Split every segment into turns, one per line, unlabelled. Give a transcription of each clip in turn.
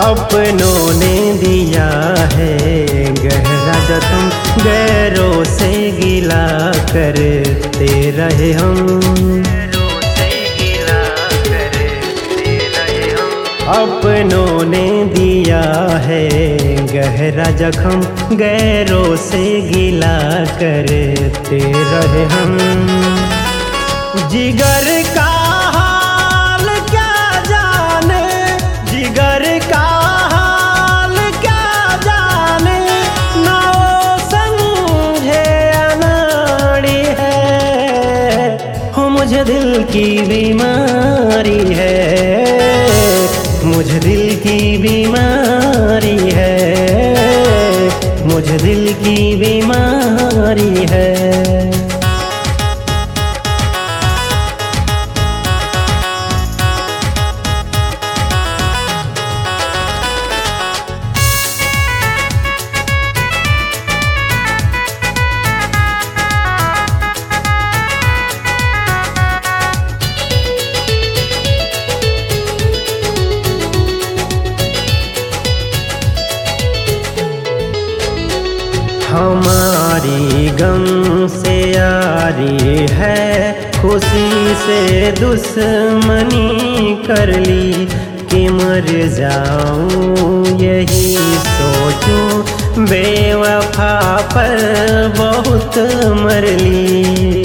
अपनों ने दिया है गहरा जख्म, गैरों से गिला करते रहे हम। अपनों ने दिया है गहरा जख्म, गैरों से गिला करते रहे हम। जिगर का हाल क्या जाने, जिगर का हाल क्या जाने, ना वो समझे अनाड़ी है। हो मुझे दिल की बीमारी है, मुझे दिल की बीमारी है, मुझे दिल की बीमारी है। हमारी गम से यारी है, खुशी से दुश्मनी कर ली कि मर जाऊं यही सोचूं, बेवफा पर बहुत मर ली।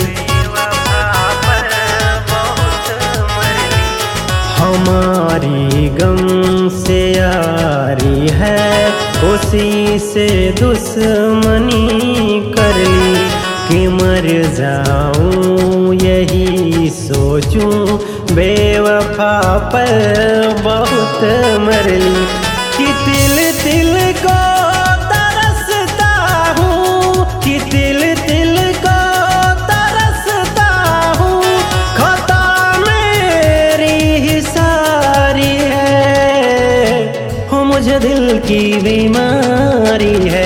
हमारी गम से यारी है, उसी से दुश्मनी कर ली कि मर जाऊं यही सोचूं, बेवफा पर बहुत मर ली। कि तिल तिल को तरसता हूँ, कि तिल तिल को तरसता हूँ, खता मेरी ही सारी है। हो मुझे दिल की बीमारी है,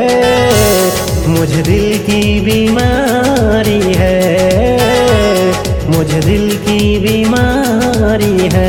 मुझे दिल की बीमारी है, मुझे दिल की बीमारी है।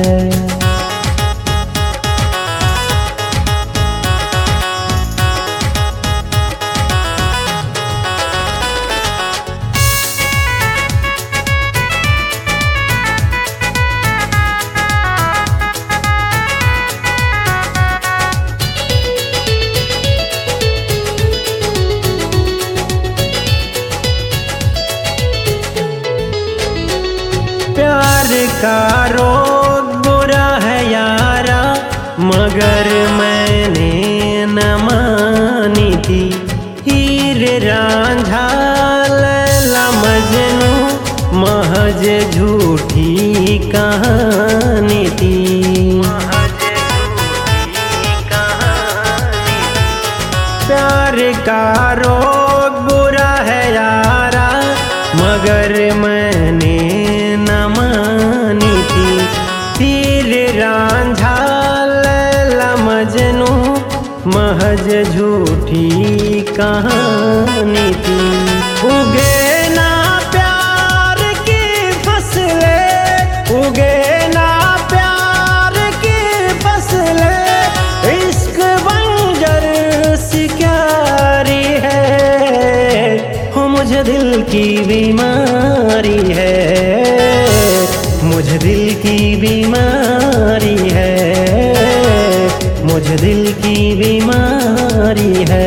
प्यार का रोग बुरा है यारा, मगर मैंने न मानी थी। हीर रांझा लैला मजनू महज झूठी कहानी थी। प्यार का रोग बुरा है यारा, मगर मैंने न मानी थी। हीर रांझा लैला मजनू महज झूठी कहानी थी। उगे ना प्यार की फसलें, उगे ना प्यार की फसलें, इश्क बंजर सी क्यारी है। हो मुझे दिल की बीमारी है, मुझे दिल की बीमारी है, मुझे दिल की बीमारी है।